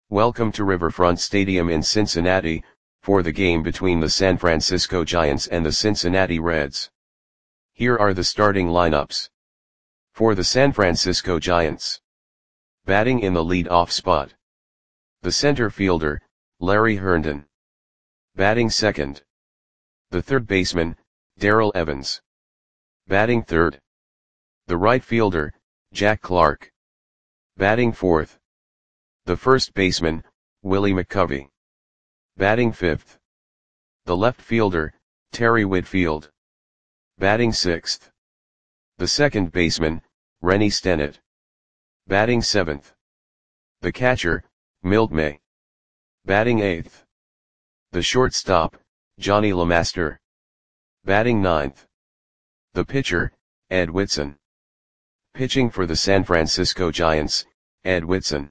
Welcome to Riverfront Stadium in Cincinnati, for the game between the San Francisco Giants and the Cincinnati Reds. Here are the starting lineups. For the San Francisco Giants. Batting in the lead-off spot. The center fielder, Larry Herndon. Batting second. The third baseman, Darrell Evans. Batting third. The right fielder, Jack Clark. Batting fourth. The first baseman, Willie McCovey. Batting fifth. The left fielder, Terry Whitfield. Batting sixth. The second baseman, Rennie Stennett. Batting seventh. The catcher, Milt May. Batting eighth. The shortstop, Johnny LeMaster. Batting ninth. The pitcher, Ed Whitson. Pitching for the San Francisco Giants, Ed Whitson.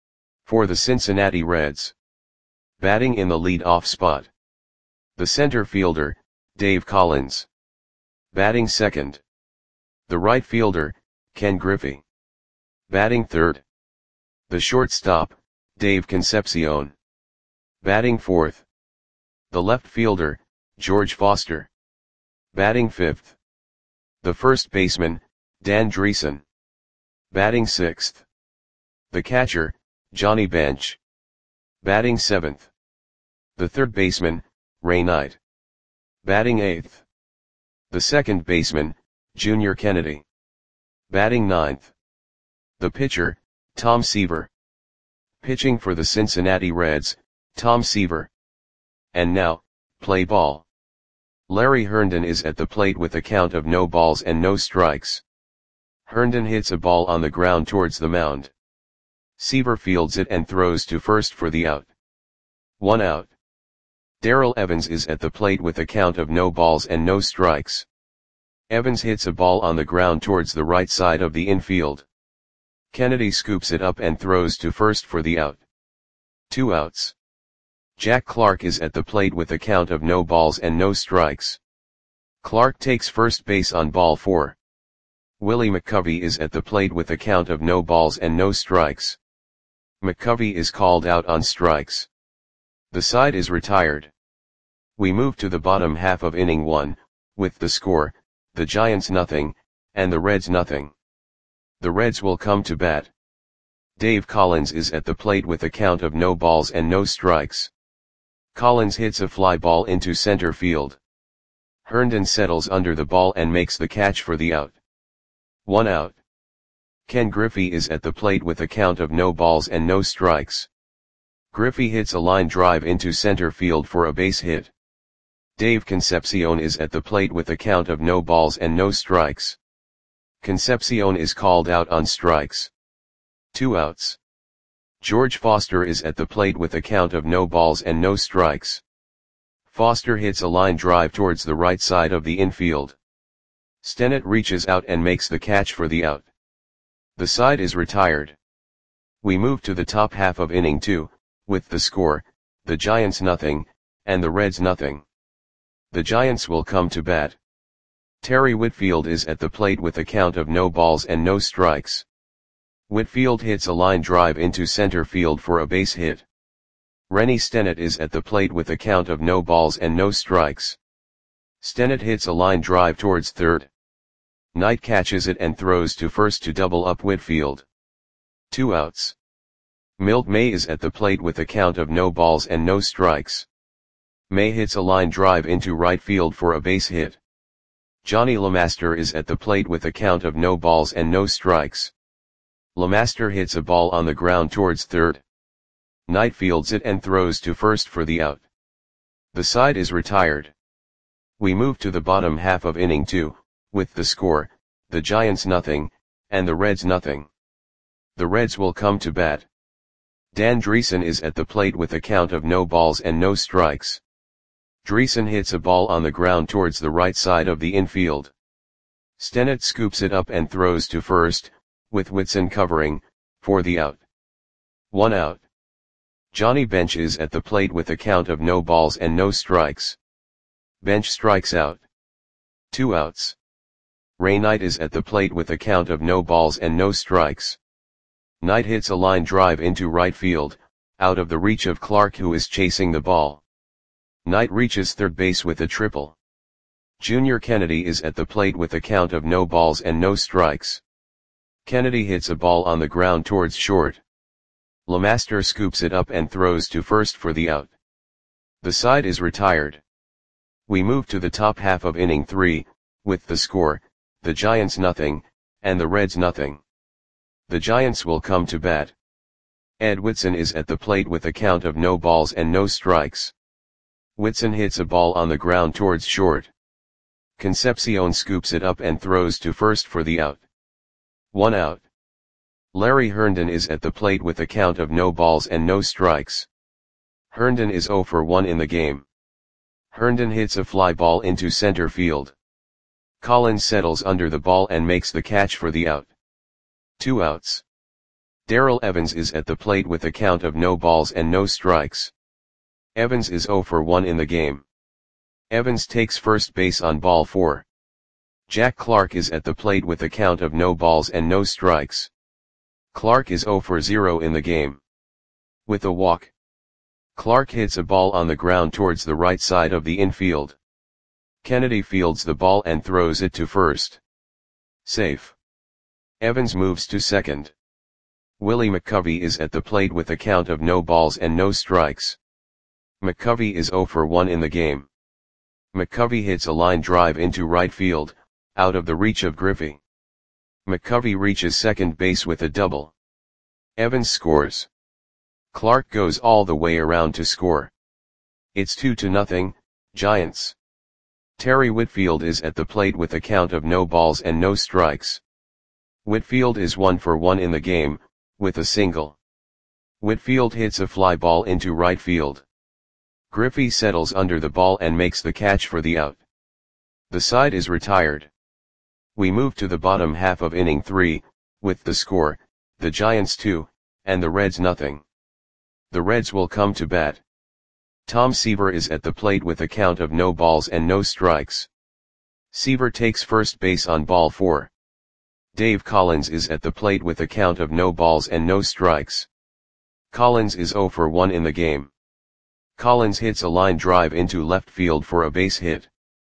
For the Cincinnati Reds. Batting in the lead-off spot. The center fielder, Dave Collins. Batting second. The right fielder, Ken Griffey. Batting third. The shortstop, Dave Concepcion. Batting fourth. The left fielder, George Foster. Batting fifth. The first baseman, Dan Dreesen. Batting sixth. The catcher, Johnny Bench. Batting seventh. The third baseman, Ray Knight. Batting eighth. The second baseman, Junior Kennedy. Batting ninth. The pitcher, Tom Seaver. Pitching for the Cincinnati Reds, Tom Seaver. And now, play ball. Larry Herndon is at the plate with a count of no balls and no strikes. Herndon hits a ball on the ground towards the mound. Seaver fields it and throws to first for the out. 1 out. Darrell Evans is at the plate with a count of no balls and no strikes. Evans hits a ball on the ground towards the right side of the infield. Kennedy scoops it up and throws to first for the out. 2 outs. Jack Clark is at the plate with a count of no balls and no strikes. Clark takes first base on ball 4. Willie McCovey is at the plate with a count of no balls and no strikes. McCovey is called out on strikes. The side is retired. We move to the bottom half of inning 1, with the score, the Giants nothing, and the Reds nothing. The Reds will come to bat. Dave Collins is at the plate with a count of no balls and no strikes. Collins hits a fly ball into center field. Herndon settles under the ball and makes the catch for the out. 1 out. Ken Griffey is at the plate with a count of no balls and no strikes. Griffey hits a line drive into center field for a base hit. Dave Concepcion is at the plate with a count of no balls and no strikes. Concepcion is called out on strikes. 2 outs. George Foster is at the plate with a count of no balls and no strikes. Foster hits a line drive towards the right side of the infield. Stennett reaches out and makes the catch for the out. The side is retired. We move to the top half of inning 2, with the score, the Giants nothing, and the Reds nothing. The Giants will come to bat. Terry Whitfield is at the plate with a count of no balls and no strikes. Whitfield hits a line drive into center field for a base hit. Rennie Stennett is at the plate with a count of no balls and no strikes. Stennett hits a line drive towards third. Knight catches it and throws to first to double up Whitfield. 2 outs. Milt May is at the plate with a count of no balls and no strikes. May hits a line drive into right field for a base hit. Johnny LeMaster is at the plate with a count of no balls and no strikes. LeMaster hits a ball on the ground towards third. Knight fields it and throws to first for the out. The side is retired. We move to the bottom half of inning 2, with the score, the Giants nothing, and the Reds nothing. The Reds will come to bat. Dan Dreesen is at the plate with a count of no balls and no strikes. Dreesen hits a ball on the ground towards the right side of the infield. Stennett scoops it up and throws to first, with Whitson covering, for the out. 1 out. Johnny Bench is at the plate with a count of no balls and no strikes. Bench strikes out. 2 outs. Ray Knight is at the plate with a count of no balls and no strikes. Knight hits a line drive into right field, out of the reach of Clark, who is chasing the ball. Knight reaches third base with a triple. Junior Kennedy is at the plate with a count of no balls and no strikes. Kennedy hits a ball on the ground towards short. LeMaster scoops it up and throws to first for the out. The side is retired. We move to the top half of inning 3, with the score, the Giants nothing, and the Reds nothing. The Giants will come to bat. Ed Whitson is at the plate with a count of no balls and no strikes. Whitson hits a ball on the ground towards short. Concepcion scoops it up and throws to first for the out. 1 out. Larry Herndon is at the plate with a count of no balls and no strikes. Herndon is 0 for 1 in the game. Herndon hits a fly ball into center field. Collins settles under the ball and makes the catch for the out. 2 outs. Darrell Evans is at the plate with a count of no balls and no strikes. Evans is 0 for 1 in the game. Evans takes first base on ball 4. Jack Clark is at the plate with a count of no balls and no strikes. Clark is 0 for 0 in the game. With a walk, Clark hits a ball on the ground towards the right side of the infield. Kennedy fields the ball and throws it to first. Safe. Evans moves to second. Willie McCovey is at the plate with a count of no balls and no strikes. McCovey is 0 for 1 in the game. McCovey hits a line drive into right field, out of the reach of Griffey. McCovey reaches second base with a double. Evans scores. Clark goes all the way around to score. It's 2-0, Giants. Terry Whitfield is at the plate with a count of no balls and no strikes. Whitfield is 1 for 1 in the game, with a single. Whitfield hits a fly ball into right field. Griffey settles under the ball and makes the catch for the out. The side is retired. We move to the bottom half of inning 3, with the score, the Giants 2, and the Reds nothing. The Reds will come to bat. Tom Seaver is at the plate with a count of no balls and no strikes. Seaver takes first base on ball 4. Dave Collins is at the plate with a count of no balls and no strikes. Collins is 0 for 1 in the game. Collins hits a line drive into left field for a base hit.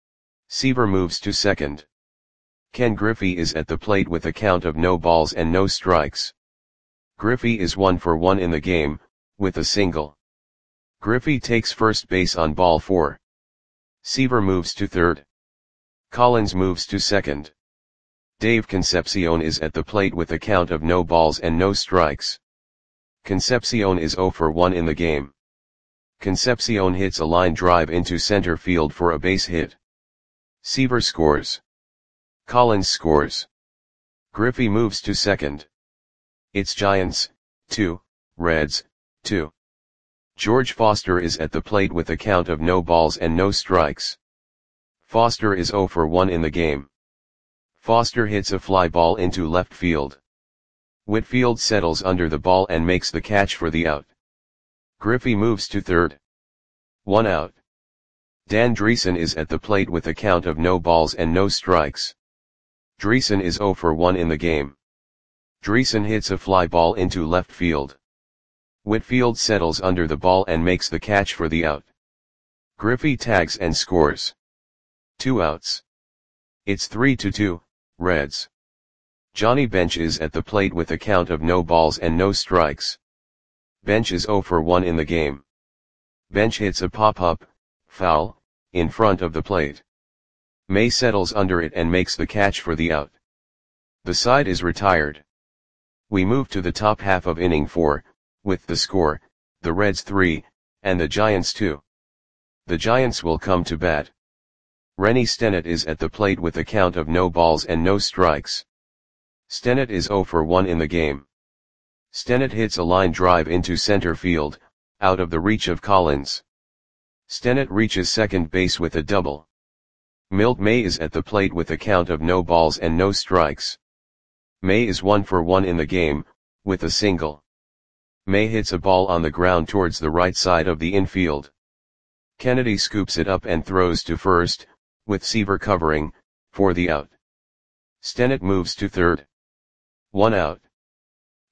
Seaver moves to second. Ken Griffey is at the plate with a count of no balls and no strikes. Griffey is 1 for 1 in the game, with a single. Griffey takes first base on ball 4. Seaver moves to third. Collins moves to second. Dave Concepcion is at the plate with a count of no balls and no strikes. Concepcion is 0 for 1 in the game. Concepcion hits a line drive into center field for a base hit. Seaver scores. Collins scores. Griffey moves to second. It's Giants, 2, Reds, 2. George Foster is at the plate with a count of no balls and no strikes. Foster is 0 for 1 in the game. Foster hits a fly ball into left field. Whitfield settles under the ball and makes the catch for the out. Griffey moves to third. 1 out. Dan Dreesen is at the plate with a count of no balls and no strikes. Dreesen is 0 for 1 in the game. Dreesen hits a fly ball into left field. Whitfield settles under the ball and makes the catch for the out. Griffey tags and scores. 2 outs. It's 3-2, Reds. Johnny Bench is at the plate with a count of no balls and no strikes. Bench is 0 for 1 in the game. Bench hits a pop-up, foul, in front of the plate. May settles under it and makes the catch for the out. The side is retired. We move to the top half of inning 4, with the score, the Reds 3, and the Giants 2. The Giants will come to bat. Rennie Stennett is at the plate with a count of no balls and no strikes. Stennett is 0 for 1 in the game. Stennett hits a line drive into center field, out of the reach of Collins. Stennett reaches second base with a double. Milt May is at the plate with a count of no balls and no strikes. May is 1 for 1 in the game, with a single. May hits a ball on the ground towards the right side of the infield. Kennedy scoops it up and throws to first, with Seaver covering, for the out. Stennett moves to third. 1 out.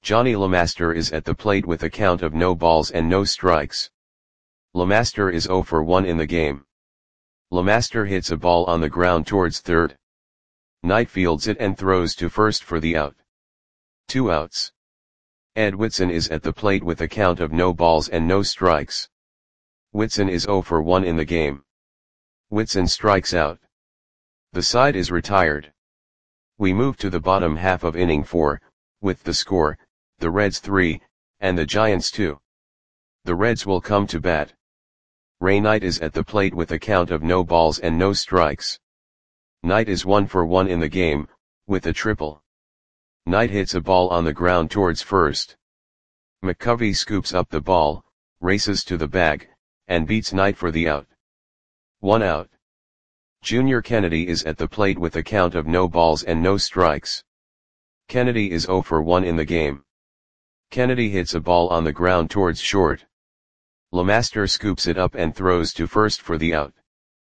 Johnny LeMaster is at the plate with a count of no balls and no strikes. LeMaster is 0 for 1 in the game. LeMaster hits a ball on the ground towards third. Knight fields it and throws to first for the out. 2 outs. Ed Whitson is at the plate with a count of no balls and no strikes. Whitson is 0 for 1 in the game. Whitson strikes out. The side is retired. We move to the bottom half of inning 4, with the score, the Reds 3, and the Giants 2. The Reds will come to bat. Ray Knight is at the plate with a count of no balls and no strikes. Knight is 1 for 1 in the game, with a triple. Knight hits a ball on the ground towards first. McCovey scoops up the ball, races to the bag, and beats Knight for the out. 1 out. Junior Kennedy is at the plate with a count of no balls and no strikes. Kennedy is 0 for 1 in the game. Kennedy hits a ball on the ground towards short. LeMaster scoops it up and throws to first for the out.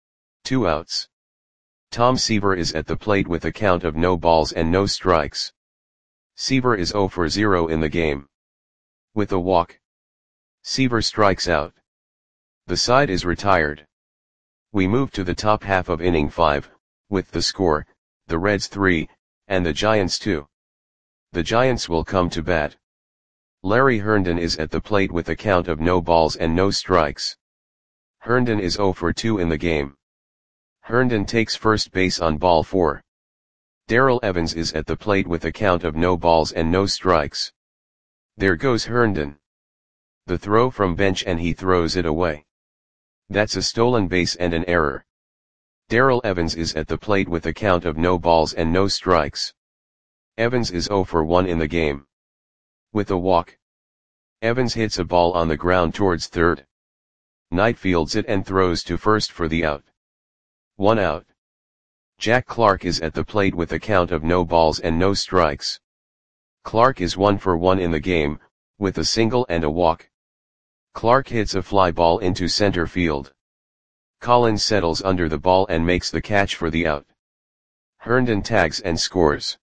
2 outs. Tom Seaver is at the plate with a count of no balls and no strikes. Seaver is 0 for 0 in the game. With a walk, Seaver strikes out. The side is retired. We move to the top half of inning 5, with the score, the Reds 3, and the Giants 2. The Giants will come to bat. Larry Herndon is at the plate with a count of no balls and no strikes. Herndon is 0 for 2 in the game. Herndon takes first base on ball 4. Darrell Evans is at the plate with a count of no balls and no strikes. There goes Herndon. The throw from bench and he throws it away. That's a stolen base and an error. Darrell Evans is at the plate with a count of no balls and no strikes. Evans is 0 for 1 in the game. With a walk, Evans hits a ball on the ground towards third. Knight fields it and throws to first for the out. 1 out. Jack Clark is at the plate with a count of no balls and no strikes. Clark is 1 for 1 in the game, with a single and a walk. Clark hits a fly ball into center field. Collins settles under the ball and makes the catch for the out. Herndon tags and scores.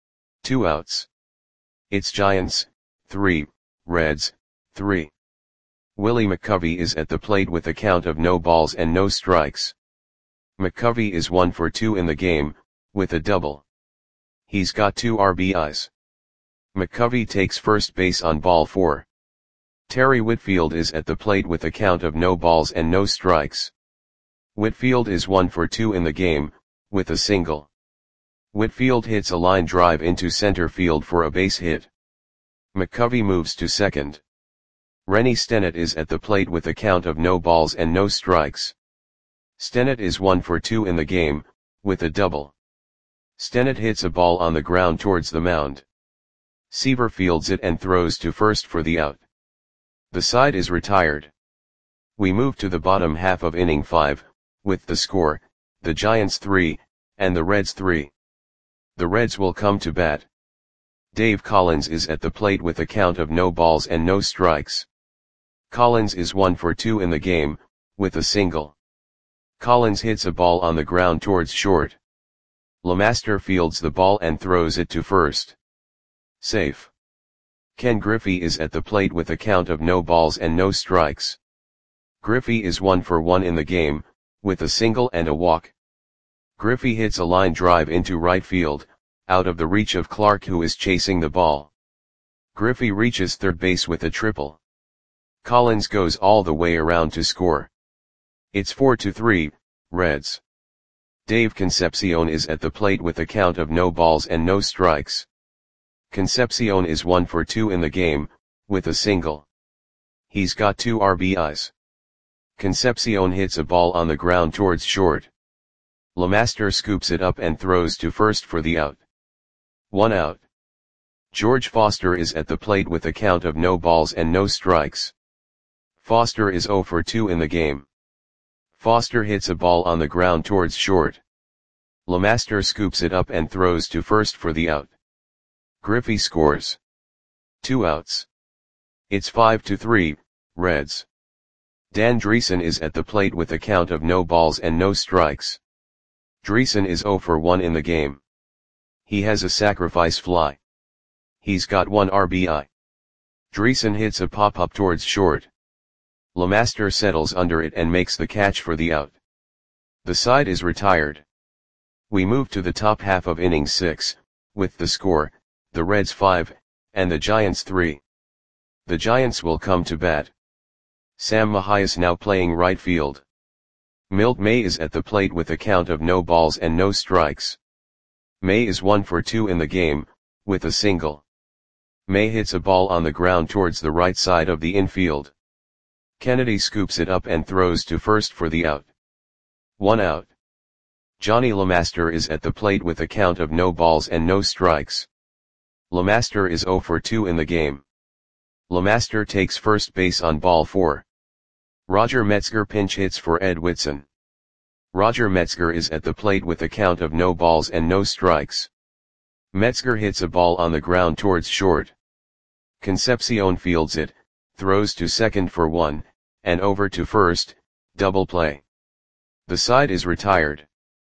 2 outs. It's Giants 3, Reds 3. Willie McCovey is at the plate with a count of no balls and no strikes. McCovey is 1 for 2 in the game, with a double. He's got 2 RBIs. McCovey takes first base on ball 4. Terry Whitfield is at the plate with a count of no balls and no strikes. Whitfield is 1 for 2 in the game, with a single. Whitfield hits a line drive into center field for a base hit. McCovey moves to second. Rennie Stennett is at the plate with a count of no balls and no strikes. Stennett is 1 for 2 in the game, with a double. Stennett hits a ball on the ground towards the mound. Seaver fields it and throws to first for the out. The side is retired. We move to the bottom half of inning 5, with the score, the Giants 3, and the Reds 3. The Reds will come to bat. Dave Collins is at the plate with a count of no balls and no strikes. Collins is 1 for 2 in the game, with a single. Collins hits a ball on the ground towards short. LeMaster fields the ball and throws it to first. Safe. Ken Griffey is at the plate with a count of no balls and no strikes. Griffey is 1 for 1 in the game, with a single and a walk. Griffey hits a line drive into right field, out of the reach of Clark who is chasing the ball. Griffey reaches third base with a triple. Collins goes all the way around to score. It's 4-3, Reds. Dave Concepcion is at the plate with a count of no balls and no strikes. Concepcion is 1 for 2 in the game, with a single. He's got 2 RBIs. Concepcion hits a ball on the ground towards short. LeMaster scoops it up and throws to first for the out. 1 out. George Foster is at the plate with a count of no balls and no strikes. Foster is 0 for 2 in the game. Foster hits a ball on the ground towards short. LeMaster scoops it up and throws to first for the out. Griffey scores. 2 outs. It's 5-3, Reds. Dan Dreesen is at the plate with a count of no balls and no strikes. Dreesen is 0 for 1 in the game. He has a sacrifice fly. He's got 1 RBI. Dreesen hits a pop-up towards short. Lemaster settles under it and makes the catch for the out. The side is retired. We move to the top half of inning 6, with the score, the Reds 5, and the Giants 3. The Giants will come to bat. Sam Mahias now playing right field. Milt May is at the plate with a count of no balls and no strikes. May is 1 for 2 in the game, with a single. May hits a ball on the ground towards the right side of the infield. Kennedy scoops it up and throws to first for the out. 1 out. Johnny Lemaster is at the plate with a count of no balls and no strikes. Lemaster is 0 for 2 in the game. Lemaster takes first base on ball 4. Roger Metzger pinch hits for Ed Whitson. Roger Metzger is at the plate with a count of no balls and no strikes. Metzger hits a ball on the ground towards short. Concepcion fields it, throws to second for 1, and over to first, double play. The side is retired.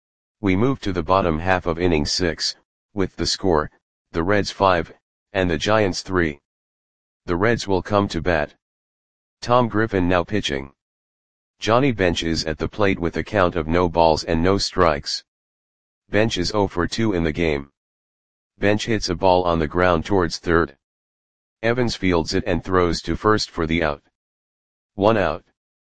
We move to the bottom half of inning 6, with the score, the Reds 5, and the Giants 3. The Reds will come to bat. Tom Griffin now pitching. Johnny Bench is at the plate with a count of no balls and no strikes. Bench is 0 for 2 in the game. Bench hits a ball on the ground towards third. Evans fields it and throws to first for the out. 1 out.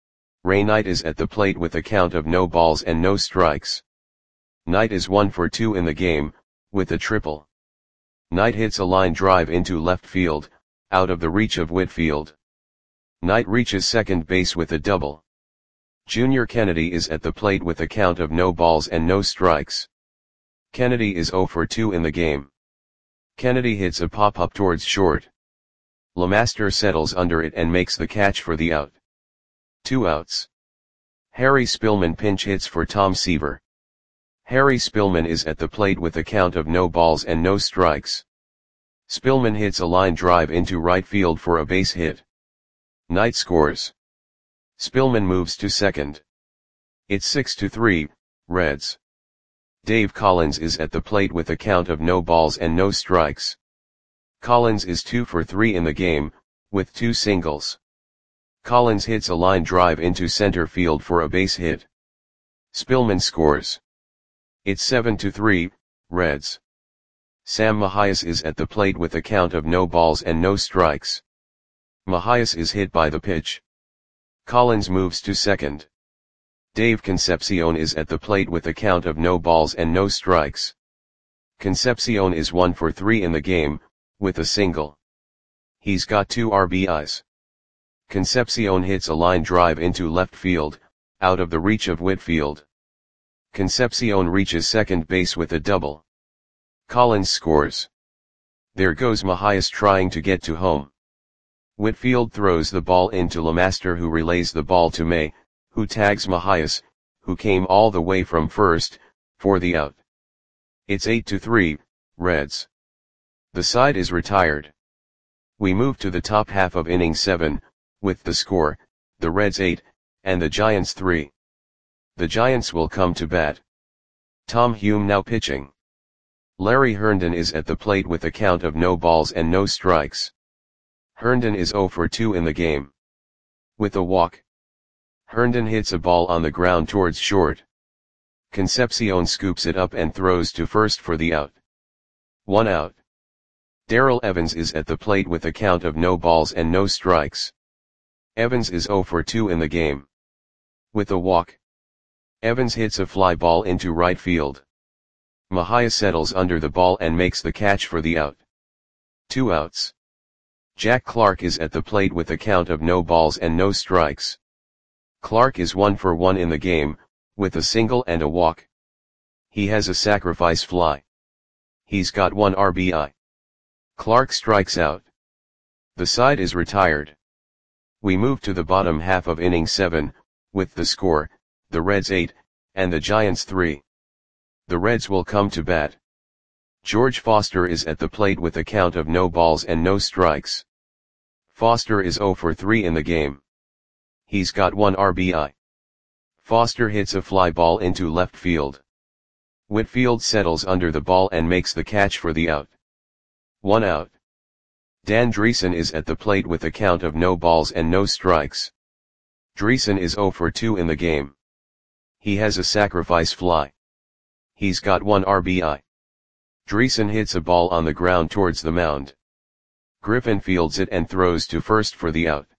Ray Knight is at the plate with a count of no balls and no strikes. Knight is 1 for 2 in the game, with a triple. Knight hits a line drive into left field, out of the reach of Whitfield. Knight reaches second base with a double. Junior Kennedy is at the plate with a count of no balls and no strikes. Kennedy is 0 for 2 in the game. Kennedy hits a pop-up towards short. Lemaster settles under it and makes the catch for the out. 2 outs. Harry Spillman pinch hits for Tom Seaver. Harry Spillman is at the plate with a count of no balls and no strikes. Spillman hits a line drive into right field for a base hit. Knight scores. Spillman moves to second. It's 6-3, Reds. Dave Collins is at the plate with a count of no balls and no strikes. Collins is 2 for 3 in the game, with 2 singles. Collins hits a line drive into center field for a base hit. Spillman scores. It's 7-3, Reds. Sam Mahias is at the plate with a count of no balls and no strikes. Mahias is hit by the pitch. Collins moves to second. Dave Concepcion is at the plate with a count of no balls and no strikes. Concepcion is 1 for 3 in the game, with a single. He's got 2 RBIs. Concepcion hits a line drive into left field, out of the reach of Whitfield. Concepcion reaches second base with a double. Collins scores. There goes Mahias trying to get to home. Whitfield throws the ball into Lemaster, who relays the ball to May, who tags Mahias, who came all the way from first, for the out. It's 8-3, Reds. The side is retired. We move to the top half of inning 7, with the score, the Reds 8, and the Giants 3. The Giants will come to bat. Tom Hume now pitching. Larry Herndon is at the plate with a count of no balls and no strikes. Herndon is 0 for 2 in the game. With a walk. Herndon hits a ball on the ground towards short. Concepcion scoops it up and throws to first for the out. 1 out. Darrell Evans is at the plate with a count of no balls and no strikes. Evans is 0 for 2 in the game. With a walk. Evans hits a fly ball into right field. Mahias settles under the ball and makes the catch for the out. 2 outs. Jack Clark is at the plate with a count of no balls and no strikes. Clark is 1 for 1 in the game, with a single and a walk. He has a sacrifice fly. He's got 1 RBI. Clark strikes out. The side is retired. We move to the bottom half of inning 7, with the score, the Reds 8, and the Giants 3. The Reds will come to bat. George Foster is at the plate with a count of no balls and no strikes. Foster is 0 for 3 in the game. He's got 1 RBI. Foster hits a fly ball into left field. Whitfield settles under the ball and makes the catch for the out. 1 out. Dan Driessen is at the plate with a count of no balls and no strikes. Driessen is 0 for 2 in the game. He has a sacrifice fly. He's got 1 RBI. Driessen hits a ball on the ground towards the mound. Griffin fields it and throws to first for the out.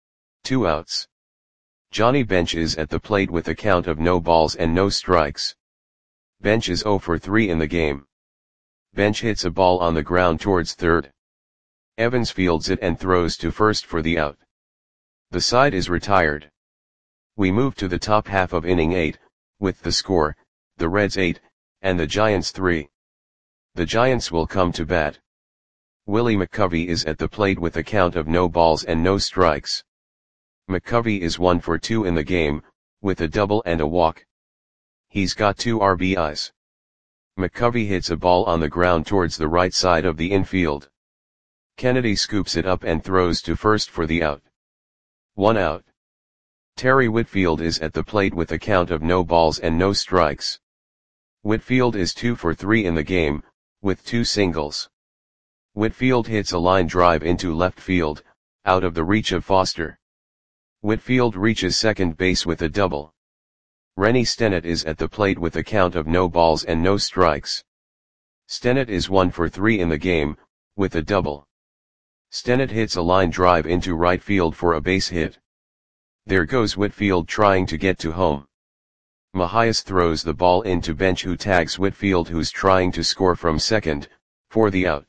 2 outs. Johnny Bench is at the plate with a count of no balls and no strikes. Bench is 0 for 3 in the game. Bench hits a ball on the ground towards third. Evans fields it and throws to first for the out. The side is retired. We move to the top half of inning 8, with the score, the Reds 8, and the Giants 3. The Giants will come to bat. Willie McCovey is at the plate with a count of no balls and no strikes. McCovey is 1 for 2 in the game, with a double and a walk. He's got 2 RBIs. McCovey hits a ball on the ground towards the right side of the infield. Kennedy scoops it up and throws to first for the out. 1 out. Terry Whitfield is at the plate with a count of no balls and no strikes. Whitfield is 2 for 3 in the game, with 2 singles. Whitfield hits a line drive into left field, out of the reach of Foster. Whitfield reaches second base with a double. Rennie Stennett is at the plate with a count of no balls and no strikes. Stennett is 1 for 3 in the game, with a double. Stennett hits a line drive into right field for a base hit. There goes Whitfield trying to get to home. Mahias throws the ball into Bench, who tags Whitfield, who's trying to score from second, for the out.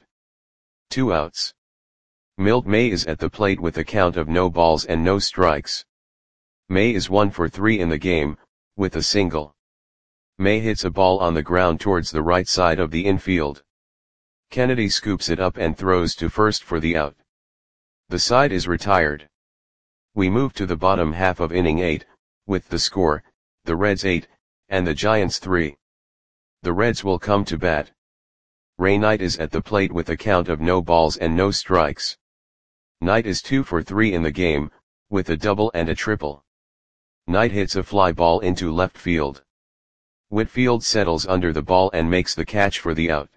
2 outs. Milt May is at the plate with a count of no balls and no strikes. May is 1 for 3 in the game, with a single. May hits a ball on the ground towards the right side of the infield. Kennedy scoops it up and throws to first for the out. The side is retired. We move to the bottom half of inning 8, with the score, the Reds 8, and the Giants 3. The Reds will come to bat. Ray Knight is at the plate with a count of no balls and no strikes. Knight is 2 for 3 in the game, with a double and a triple. Knight hits a fly ball into left field. Whitfield settles under the ball and makes the catch for the out.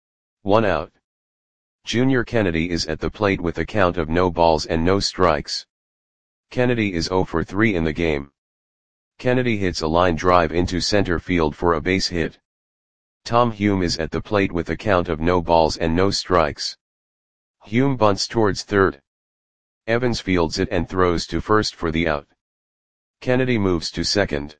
1 out. Junior Kennedy is at the plate with a count of no balls and no strikes. Kennedy is 0 for 3 in the game. Kennedy hits a line drive into center field for a base hit. Tom Hume is at the plate with a count of no balls and no strikes. Hume bunts towards third. Evans fields it and throws to first for the out. Kennedy moves to second.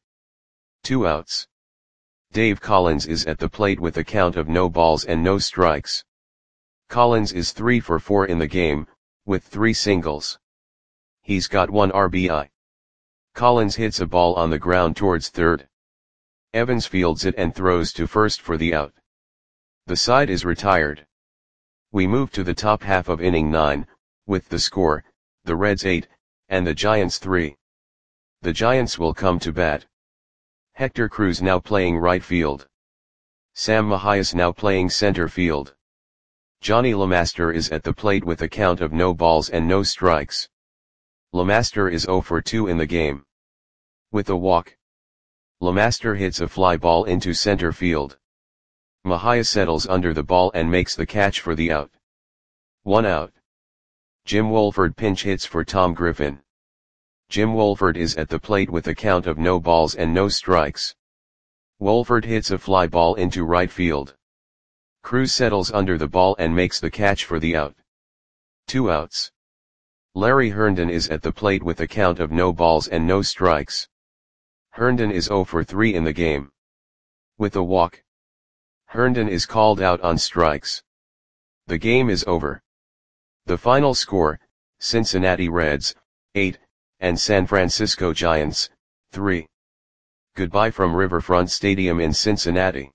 2 outs. Dave Collins is at the plate with a count of no balls and no strikes. Collins is 3 for 4 in the game, with 3 singles. He's got 1 RBI. Collins hits a ball on the ground towards third. Evans fields it and throws to first for the out. The side is retired. We move to the top half of inning 9, with the score, the Reds 8, and the Giants 3. The Giants will come to bat. Hector Cruz now playing right field. Sam Mahias now playing center field. Johnny LeMaster is at the plate with a count of no balls and no strikes. LeMaster is 0 for 2 in the game. With a walk. LeMaster hits a fly ball into center field. Mahias settles under the ball and makes the catch for the out. 1 out. Jim Wolford pinch hits for Tom Griffin. Jim Wolford is at the plate with a count of no balls and no strikes. Wolford hits a fly ball into right field. Cruz settles under the ball and makes the catch for the out. 2 outs. Larry Herndon is at the plate with a count of no balls and no strikes. Herndon is 0 for 3 in the game. With a walk. Herndon is called out on strikes. The game is over. The final score, Cincinnati Reds, 8, and San Francisco Giants, 3. Goodbye from Riverfront Stadium in Cincinnati.